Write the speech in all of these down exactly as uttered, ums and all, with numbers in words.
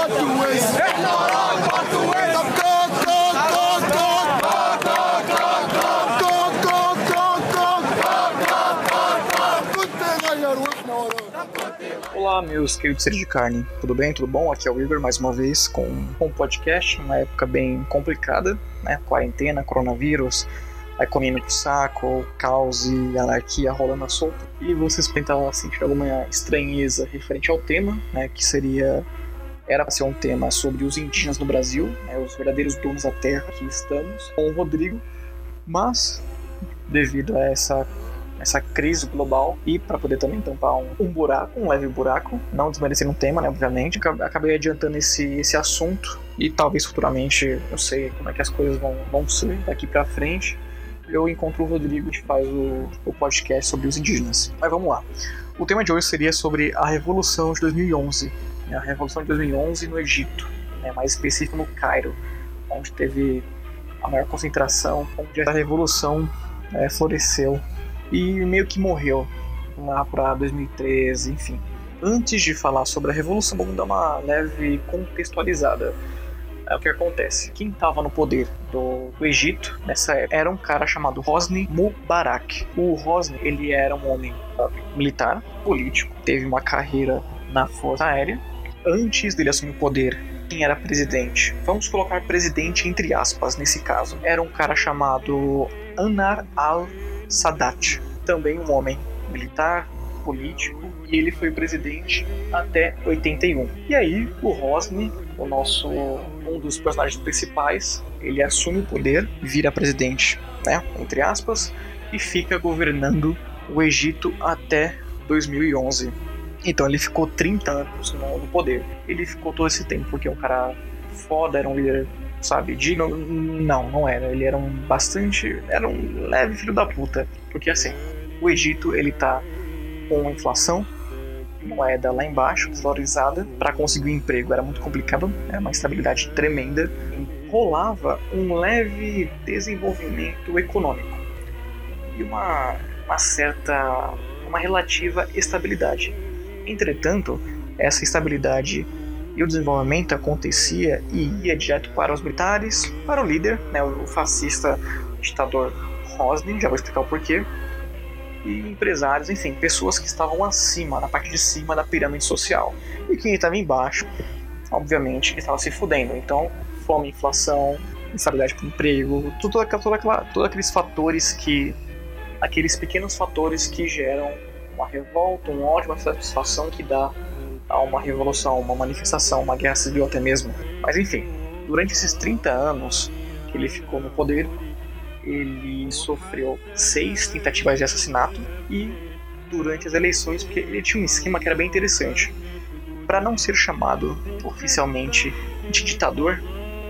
português. احنا وراك português. Olá, meus queridos seres de carne, tudo bem? Tudo bom? Aqui é o Igor, mais uma vez, com um podcast, uma época bem complicada, né? Quarentena, coronavírus, a economia pro saco, caos e anarquia rolando à solta. E vocês podem estar sentindo alguma estranheza referente ao tema, né? Que seria... Era para ser um tema sobre os indígenas no Brasil, né? Os verdadeiros donos da terra que estamos, com o Rodrigo, mas, devido a essa... essa crise global e para poder também tampar um, um buraco, um leve buraco, não desmerecendo um tema, né, obviamente, acabei adiantando esse, esse assunto e talvez futuramente, eu sei como é que as coisas vão, vão ser daqui para frente, eu encontro o Rodrigo que faz o, o podcast sobre os indígenas. Mas vamos lá. O tema de hoje seria sobre a Revolução de dois mil e onze, né, a Revolução de dois mil e onze no Egito, né, mais específico no Cairo, onde teve a maior concentração, onde a Revolução é, floresceu e meio que morreu lá para dois mil e treze, enfim. Antes de falar sobre a Revolução, vamos dar uma leve contextualizada. É o que acontece. Quem estava no poder do, do Egito nessa época era um cara chamado Hosni Mubarak. O Hosni, ele era um homem militar, político, teve uma carreira na Força Aérea. Antes dele assumir o poder, quem era presidente? Vamos colocar presidente entre aspas nesse caso. Era um cara chamado Anwar al-Sadat, também um homem militar, político, e ele foi presidente até oitenta e um. E aí, o Hosni, o nosso, um dos personagens principais, ele assume o poder, vira presidente, né, entre aspas, e fica governando o Egito até dois mil e onze. Então ele ficou trinta anos no, no poder. Ele ficou todo esse tempo porque é um cara foda, era um líder, sabe, digno? Não, não era. Ele era um bastante... Era um leve filho da puta. Porque assim, o Egito, ele tá com inflação, moeda lá embaixo, desvalorizada. Para conseguir um emprego era muito complicado, era uma instabilidade tremenda. Rolava um leve desenvolvimento econômico. E uma, uma certa... uma relativa estabilidade. Entretanto, essa estabilidade e o desenvolvimento acontecia e ia direto para os militares, para o líder, né, o fascista ditador Hosni, já vou explicar o porquê, e empresários, enfim, pessoas que estavam acima, na parte de cima da pirâmide social. E quem estava embaixo, obviamente, estava se fudendo. Então, fome, inflação, instabilidade para o emprego, tudo, toda aquela, todos aqueles fatores que, aqueles pequenos fatores que geram uma revolta, uma ótima satisfação que dá a uma revolução, uma manifestação, uma guerra civil até mesmo. Mas enfim, durante esses trinta anos que ele ficou no poder, ele sofreu seis tentativas de assassinato e durante as eleições, porque ele tinha um esquema que era bem interessante. Para não ser chamado oficialmente de ditador,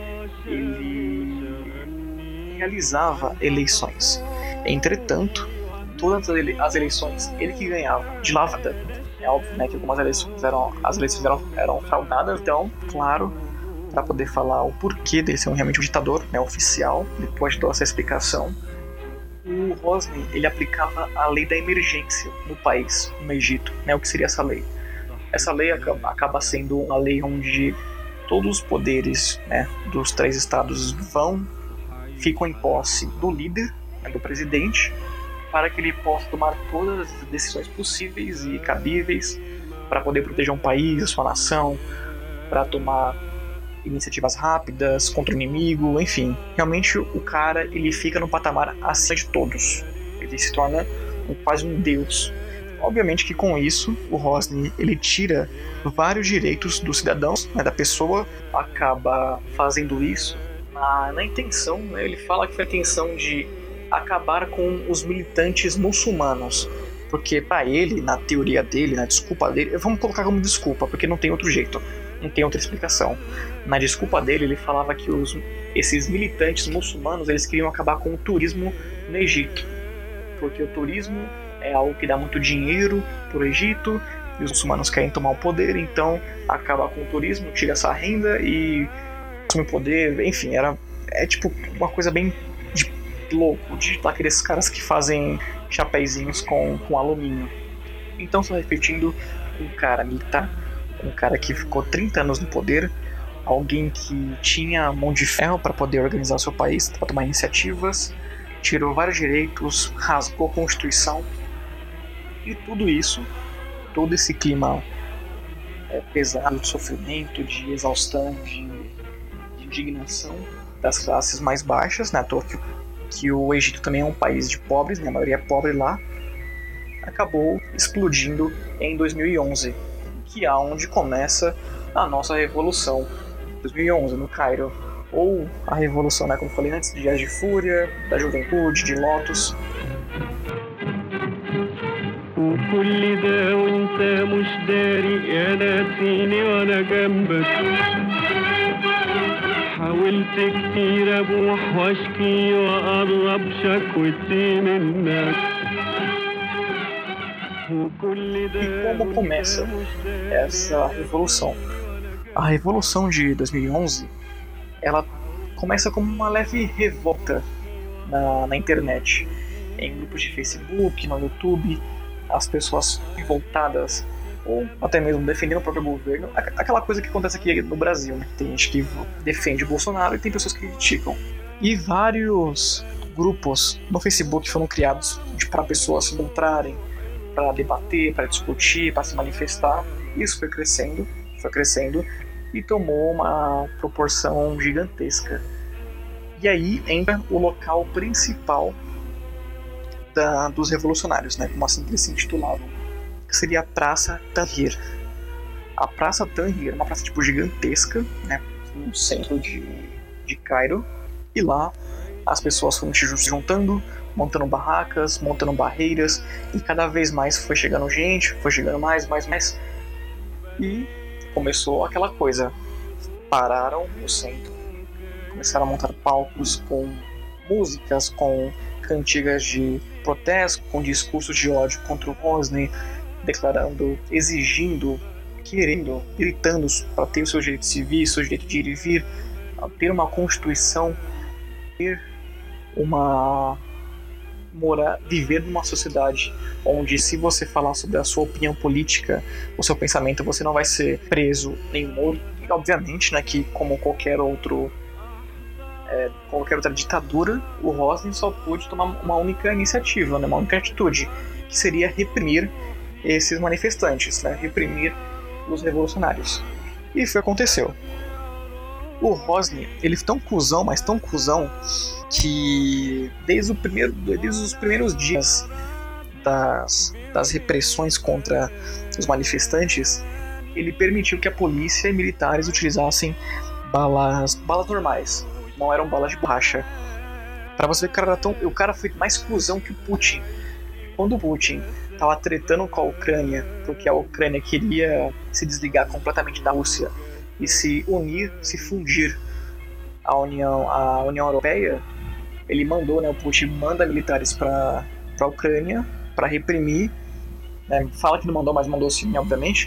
ele realizava eleições. Entretanto, todas as eleições ele que ganhava de lavada. É óbvio, né, que algumas eleições eram, as eleições eram, eram fraudadas, então, claro, para poder falar o porquê dele ser um, realmente um ditador, né, oficial, depois de toda essa explicação, o Hosni, ele aplicava a lei da emergência no país, no Egito, né, o que seria essa lei? Essa lei acaba, acaba sendo uma lei onde todos os poderes, né, dos três estados vão, ficam em posse do líder, né, do presidente, para que ele possa tomar todas as decisões possíveis e cabíveis para poder proteger um país, a sua nação, para tomar iniciativas rápidas contra o inimigo, enfim. Realmente o cara, ele fica no patamar acima de todos. Ele se torna quase um deus. Obviamente que com isso, o Hosni, ele tira vários direitos dos cidadãos, né, da pessoa, acaba fazendo isso na, na intenção, né, ele fala que foi a intenção de acabar com os militantes muçulmanos, porque para ele, na teoria dele, na desculpa dele, vamos colocar como desculpa, porque não tem outro jeito, não tem outra explicação. Na desculpa dele, ele falava que os, esses militantes muçulmanos, eles queriam acabar com o turismo no Egito, porque o turismo é algo que dá muito dinheiro pro Egito, e os muçulmanos querem tomar o poder, então acaba com o turismo, tira essa renda e assume o poder, enfim, era, é tipo uma coisa bem louco, de aqueles caras que fazem chapéuzinhos com, com alumínio. Então, só repetindo, um cara militar, um cara que ficou trinta anos no poder, alguém que tinha mão de ferro para poder organizar o seu país, para tomar iniciativas, tirou vários direitos, rasgou a Constituição, e tudo isso, todo esse clima é, pesado de sofrimento, de exaustão, de, de indignação das classes mais baixas, né? À toa que, que o Egito também é um país de pobres, né? A maioria é pobre lá, acabou explodindo em dois mil e onze, que é onde começa a nossa revolução. dois mil e onze, no Cairo, ou a revolução, né, como eu falei antes, de Dias de Fúria, da Juventude, de Lotus. وكل ده وانت مش داري يا ناسيني وانا جنبك حاولت كتير ابوح واشكي واقرب شكوتي منك E como começa essa revolução? A revolução de dois mil e onze, ela começa como uma leve revolta na, na internet, em grupos de Facebook, no YouTube, as pessoas revoltadas ou até mesmo defendendo o próprio governo, aquela coisa que acontece aqui no Brasil, né? Tem gente que defende o Bolsonaro e tem pessoas que criticam. E vários grupos no Facebook foram criados para pessoas se encontrarem, para debater, para discutir, para se manifestar. Isso foi crescendo, foi crescendo e tomou uma proporção gigantesca. E aí entra o local principal da, dos revolucionários, né, como assim eles se intitulavam, que seria a Praça Tahrir. A Praça Tahrir é uma praça tipo gigantesca, né, no centro de, de Cairo, e lá as pessoas foram se juntando, montando barracas, montando barreiras, e cada vez mais foi chegando gente, foi chegando mais, mais, mais, e começou aquela coisa. Pararam no centro, começaram a montar palcos com músicas, com cantigas de protesto, com discursos de ódio contra o Hosni, declarando, exigindo, querendo, gritando para ter os seus direitos civis, o seu direito de ir e vir, ter uma constituição, ter uma morar, viver numa sociedade onde, se você falar sobre a sua opinião política, o seu pensamento, você não vai ser preso nem morto. E obviamente, né, que como qualquer outro é, qualquer outra ditadura, o Hosni só pôde tomar uma única iniciativa, né, uma única atitude, que seria reprimir esses manifestantes, né, reprimir os revolucionários. E isso aconteceu. O Hosni, ele foi tão cuzão, mas tão cuzão, que desde, o primeiro, desde os primeiros dias das, das repressões contra os manifestantes, ele permitiu que a polícia e militares utilizassem balas, balas normais, não eram balas de borracha. Pra você ver que o cara, era tão, o cara foi mais cuzão que o Putin. Quando o Putin estava tretando com a Ucrânia, porque a Ucrânia queria se desligar completamente da Rússia e se unir, se fundir à União, à União Europeia, ele mandou, né, o Putin manda militares para a Ucrânia para reprimir, né, fala que não mandou, mas mandou sim, obviamente.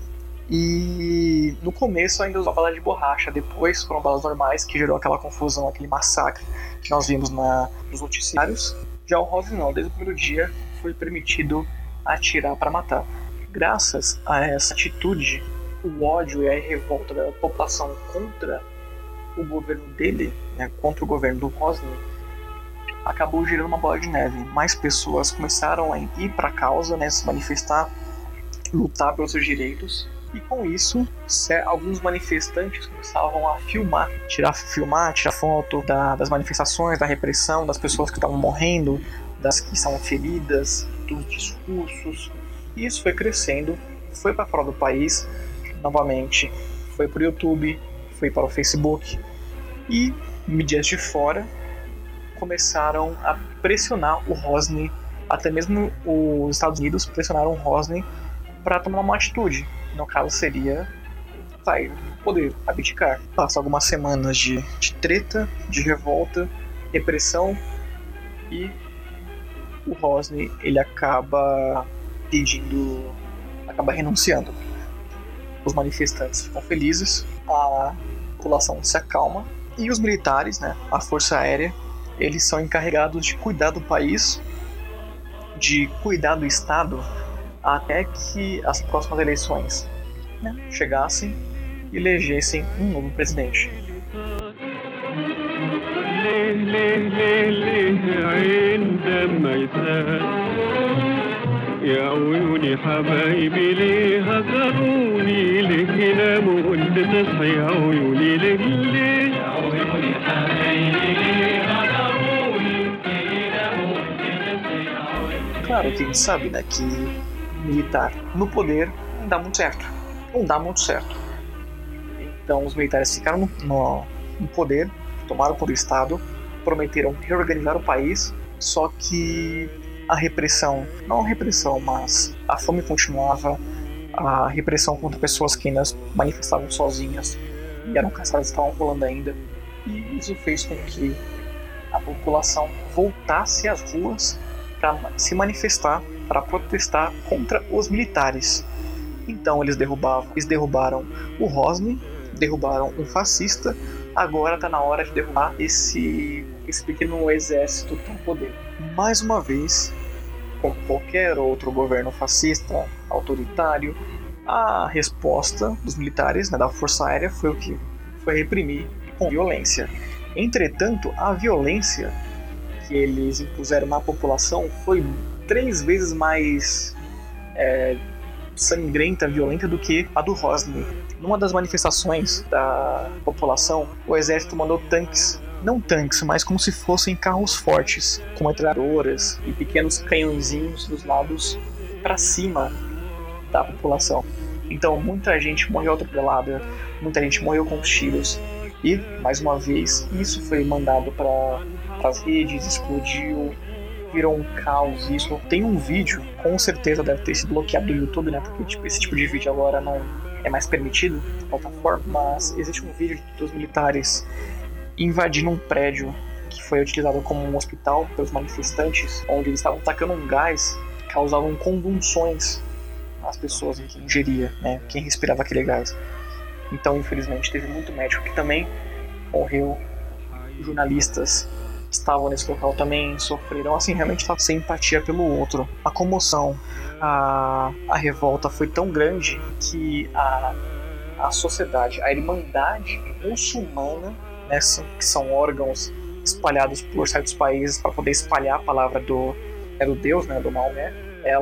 E no começo ainda usou bala de borracha, depois foram balas normais, que gerou aquela confusão, aquele massacre que nós vimos na, nos noticiários. Já o Hosni não, desde o primeiro dia foi permitido atirar para matar. Graças a essa atitude, o ódio e a revolta da população contra o governo dele, né, contra o governo do Hosni, acabou gerando uma bola de neve. Mais pessoas começaram a ir para a causa, né, se manifestar, lutar pelos seus direitos. E com isso, alguns manifestantes começavam a filmar, tirar, filmar, tirar foto da, das manifestações, da repressão, das pessoas que estavam morrendo, das que estavam feridas, dos discursos. E isso foi crescendo, foi para fora do país, novamente, foi para o YouTube, foi para o Facebook. E mídias de fora começaram a pressionar o Hosni, até mesmo os Estados Unidos pressionaram o Hosni para tomar uma atitude. No caso seria sair do poder, abdicar. Passa algumas semanas de, de treta, de revolta, repressão, e o Hosni ele acaba pedindo, acaba renunciando. Os manifestantes ficam felizes, a população se acalma e os militares, né, a força aérea, eles são encarregados de cuidar do país, de cuidar do Estado, até que as próximas eleições né, chegassem e elegessem um novo presidente. يا عيوني حبايبي ليه هجروني ليه يناموا وانت تصحي يا عيوني ليه ليه يا عيوني حبايبي ليه هجروني ليه يناموا وانت تصحي يا عيوني. Claro que a gente sabe, né, que militar no poder não dá muito certo. Não dá muito certo. Então os militares ficaram no, no, no poder, tomaram conta do Estado, prometeram reorganizar o país, só que a repressão, não a repressão, mas a fome continuava, a repressão contra pessoas que ainda manifestavam sozinhas e eram caçadas estavam rolando ainda, e isso fez com que a população voltasse às ruas para se manifestar, para protestar contra os militares. Então eles derrubavam, eles derrubaram o Rosny, derrubaram um fascista, agora está na hora de derrubar esse, esse pequeno exército que tem poder. Mais uma vez, como qualquer outro governo fascista, autoritário, a resposta dos militares, né, da Força Aérea, foi o que? Foi reprimir com violência. Entretanto, a violência que eles impuseram na população foi três vezes mais é, sangrenta, violenta do que a do Rosny. Numa das manifestações da população, o exército mandou tanques, não tanques, mas como se fossem carros fortes, com metralhadoras e pequenos canhãozinhos dos lados para cima da população. Então muita gente morreu atropelada, muita gente morreu com os tiros, e, mais uma vez, isso foi mandado para as redes, explodiu, virou um caos. Isso tem um vídeo, com certeza deve ter sido bloqueado do YouTube, né? Porque tipo, esse tipo de vídeo agora não é mais permitido na plataforma, mas existe um vídeo dos militares invadindo um prédio que foi utilizado como um hospital pelos manifestantes, onde eles estavam tacando um gás que causavam convulsões às pessoas em quem ingeria, né? Quem respirava aquele gás. Então, infelizmente, teve muito médico que também morreu, jornalistas estavam nesse local também, sofreram, assim, realmente estava sem empatia pelo outro. A comoção, a, a revolta foi tão grande que a, a sociedade, a Irmandade Muçulmana, né, que são órgãos espalhados por certos países para poder espalhar a palavra do, é do Deus, né, do Maomé,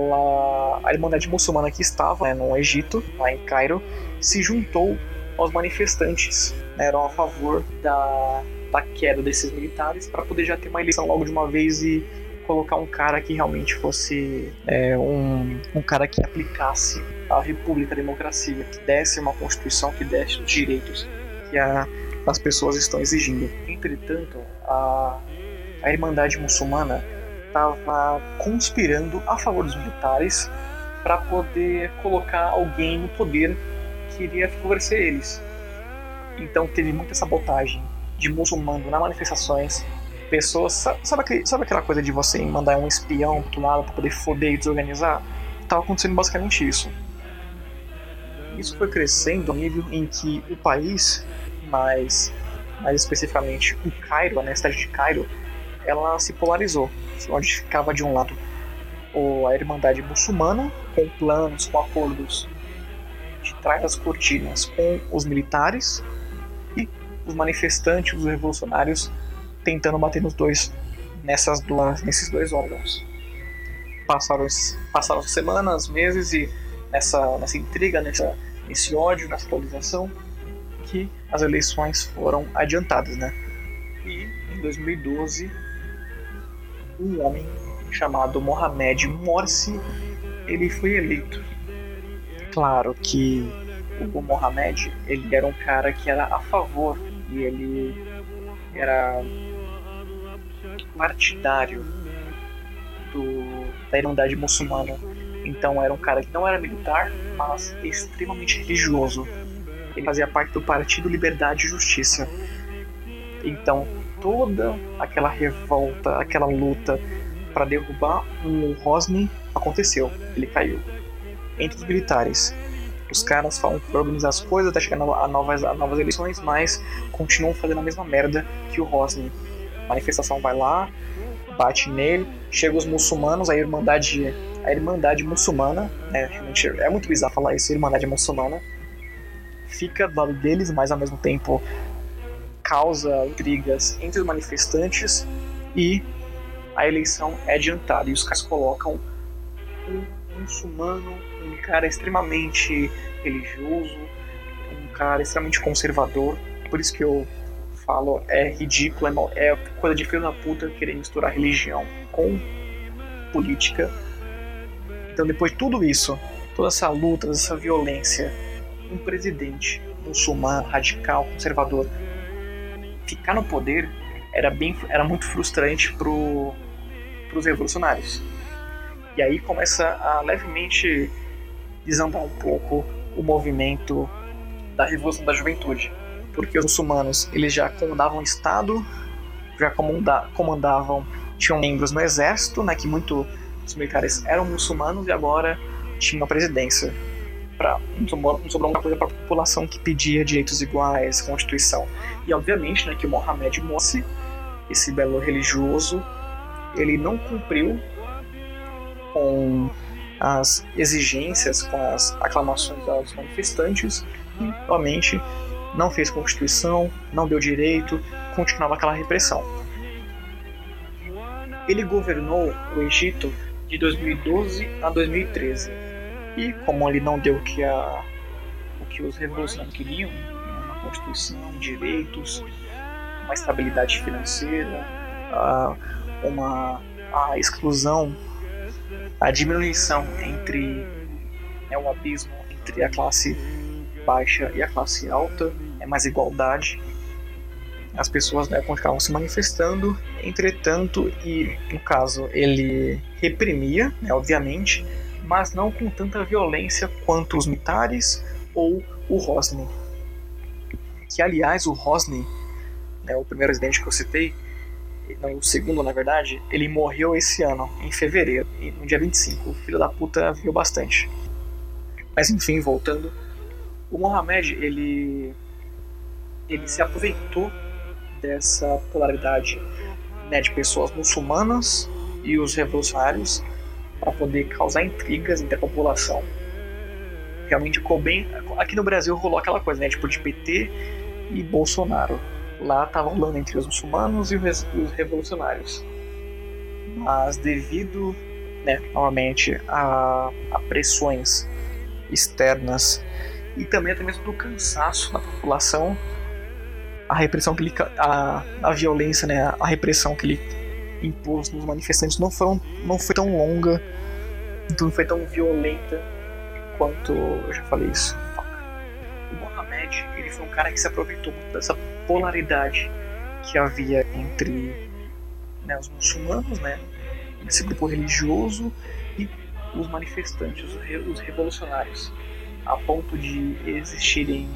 ela, a Irmandade Muçulmana que estava, né, no Egito, lá em Cairo, se juntou aos manifestantes, né, eram a favor da, da queda desses militares para poder já ter uma eleição logo de uma vez e colocar um cara que realmente fosse é, um, um cara que aplicasse a república, a democracia, que desse uma constituição, que desse os direitos que a, as pessoas estão exigindo. Entretanto, a, a Irmandade Muçulmana estava conspirando a favor dos militares para poder colocar alguém no poder que iria favorecer eles. Então teve muita sabotagem de muçulmano nas manifestações. Pessoas, sabe, sabe, aquele, sabe aquela coisa de você mandar um espião pro outro lado para poder foder e desorganizar? Tava acontecendo basicamente isso. Isso foi crescendo ao nível em que o país, mais, mais especificamente o Cairo, a cidade de Cairo, ela se polarizou, onde ficava de um lado a Irmandade Muçulmana, com planos, com acordos de trás das cortinas com os militares, e os manifestantes, os revolucionários, tentando bater nos dois, nessas duas, nesses dois órgãos. Passaram, passaram semanas, meses, e nessa, nessa intriga, nessa, nesse ódio, nessa polarização, que as eleições foram adiantadas, né? E em dois mil e doze, um homem chamado Mohamed Morsi, ele foi eleito. Claro que o Mohamed, ele era um cara que era a favor, e ele era partidário do, da Irmandade Muçulmana. Então era um cara que não era militar, mas extremamente religioso. Ele fazia parte do Partido Liberdade e Justiça. Então toda aquela revolta, aquela luta para derrubar o Rosny aconteceu. Ele caiu entre os militares. Os caras falam para organizar as coisas até chegar a novas, a novas eleições, mas continuam fazendo a mesma merda que o Rosny. A manifestação vai lá, bate nele, chega os muçulmanos, a Irmandade, a Irmandade Muçulmana, né, realmente é muito bizarro falar isso, a Irmandade Muçulmana, fica do lado deles, mas ao mesmo tempo causa intrigas entre os manifestantes e a eleição é adiantada. E os caras colocam um muçulmano, um cara extremamente religioso, um cara extremamente conservador. Por isso que eu falo, é ridículo, é, mal, é coisa de filho da puta querer misturar religião com política. Então, depois de tudo isso, toda essa luta, essa violência, um presidente muçulmano, radical, conservador, ficar no poder era, bem, era muito frustrante para os revolucionários. E aí começa a levemente desandar um pouco o movimento da Revolução da Juventude, porque os muçulmanos eles já comandavam o Estado, já comanda, comandavam, tinham membros no exército, né, que muitos militares eram muçulmanos, e agora tinham a presidência. Pra, não sobrou uma coisa para a população que pedia direitos iguais, constituição. E obviamente, né, que o Mohamed Morsi, esse belo religioso, ele não cumpriu com as exigências, com as aclamações dos manifestantes, e realmente não fez constituição, não deu direito, continuava aquela repressão. Ele governou o Egito de dois mil e doze a dois mil e treze. E como ele não deu o que, a, o que os revolucionários queriam, uma constituição, direitos, uma estabilidade financeira, a, uma a exclusão, a diminuição entre é, o abismo entre a classe baixa e a classe alta, é mais igualdade. As pessoas, né, continuavam se manifestando, entretanto, e no caso ele reprimia, né, obviamente, mas não com tanta violência quanto os militares ou o Hosni. Que, aliás, o Hosni, né, o primeiro presidente que eu citei, não, o segundo, na verdade, ele morreu esse ano, em fevereiro, no dia vinte e cinco. O filho da puta viveu bastante. Mas, enfim, voltando, o Mohamed, ele, ele se aproveitou dessa polaridade, né, de pessoas muçulmanas e os revolucionários para poder causar intrigas entre a população. Realmente ficou bem... Aqui no Brasil rolou aquela coisa, né, tipo de P T e Bolsonaro. Lá estava rolando entre os muçulmanos e os revolucionários. Mas devido, né, novamente, a, a pressões externas e também até mesmo do cansaço da população, a repressão que ele... A, a violência, né, a repressão que ele impôs nos manifestantes não, foram, não foi tão longa, não foi tão violenta quanto eu já falei isso. O Mohamed, ele foi um cara que se aproveitou muito dessa polaridade que havia entre, né, os muçulmanos, né, esse grupo religioso, e os manifestantes, os, re, os revolucionários, a ponto de existirem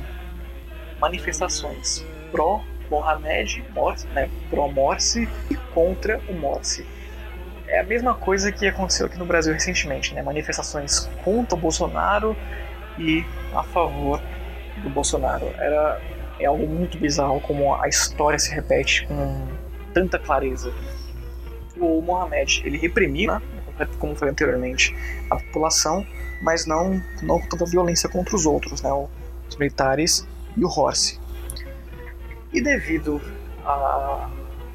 manifestações pró Mohamed, Morsi, né, pró-Morsi e contra o Morsi. É a mesma coisa que aconteceu aqui no Brasil recentemente, né, manifestações contra o Bolsonaro e a favor do Bolsonaro. Era, é algo muito bizarro como a história se repete com tanta clareza. O Mohamed, ele reprimia, né, como foi anteriormente, a população, mas não, não com tanta violência contra os outros, né, os militares e o Morsi. E devido a,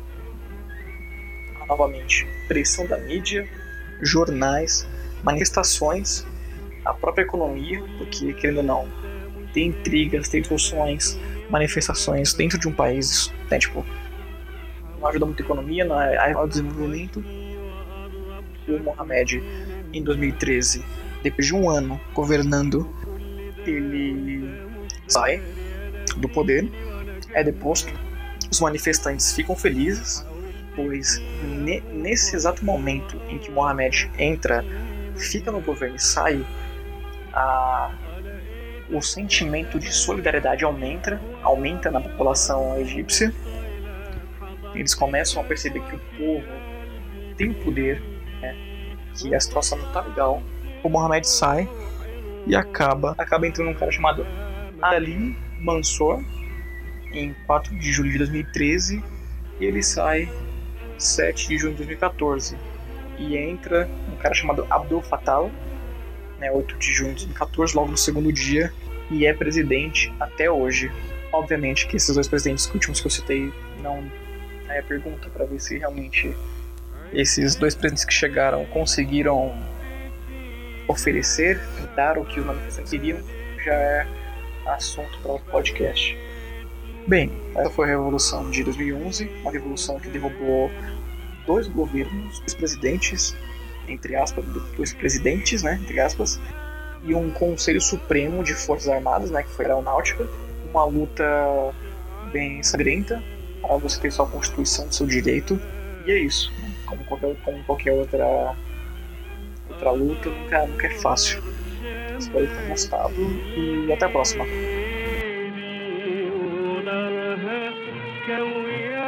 a, novamente, pressão da mídia, jornais, manifestações, a própria economia, porque, querendo ou não, tem intrigas, tem discussões, manifestações dentro de um país, né, tipo, não ajuda muito a economia, não é, ao desenvolvimento. O Mohamed, em dois mil e treze, depois de um ano governando, ele sai do poder, é deposto. Os manifestantes ficam felizes, pois ne- nesse exato momento em que Mohamed entra, fica no governo e sai, a... o sentimento de solidariedade aumenta, aumenta na população egípcia. Eles começam a perceber que o povo tem o poder, né, que a situação não está legal. O Mohamed sai e acaba, acaba entrando um cara chamado Ali Mansour, em quatro de julho de dois mil e treze, e ele sai sete de junho de dois mil e quatorze. E entra um cara chamado Abdel Fattah, né, oito de junho de dois mil e quatorze, logo no segundo dia, e é presidente até hoje. Obviamente que esses dois presidentes últimos que eu citei não é pergunta para ver se realmente esses dois presidentes que chegaram conseguiram oferecer, dar o que os manifestantes queriam, já é assunto para o podcast. Bem, essa foi a Revolução de dois mil e onze, uma revolução que derrubou dois governos, dois presidentes, entre aspas, dois presidentes, né, entre aspas, e um Conselho Supremo de Forças Armadas, né, que foi a Aeronáutica, uma luta bem sangrenta para você ter sua Constituição, seu direito, e é isso, né? como, qualquer, como qualquer outra, outra luta, nunca, nunca é fácil. Espero que tenham gostado e até a próxima.